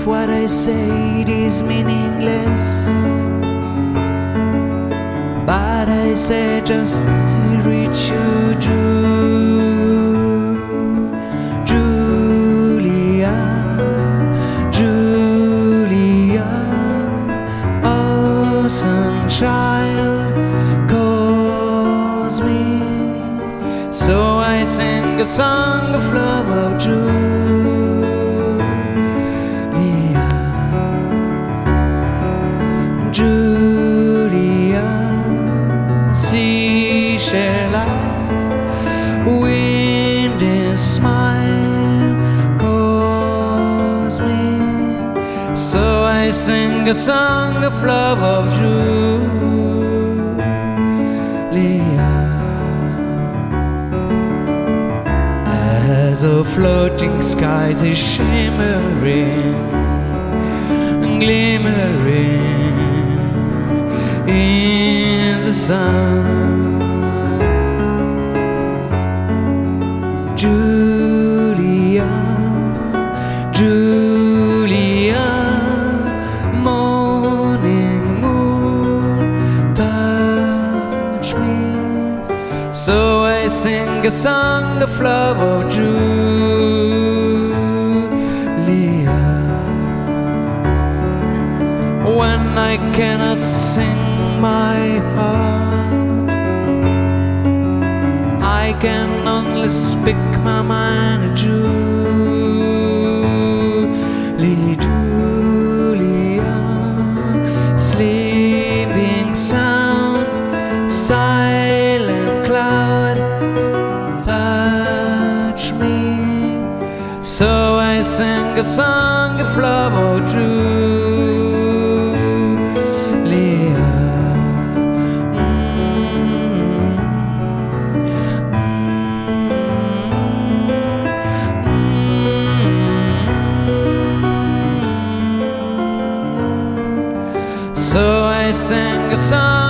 what I say it is meaningless, but I say just to reach you, Julia, Julia. Oh, sunchild calls me, so I sing a song of love of Julia. Julia, seashell eyes, wind and smile calls me, so I sing a song of love of Julia. As the floating skies is shimmering, glimmering in the sun, Julia, Julia, morning moon, touch me, so I sing a song of love of Julia. When I cannot sing my heart, I can only speak my mind. Julie, Julia, sleeping sound, silent cloud, touch me, so I sing a song of love of Julia. So I sang a song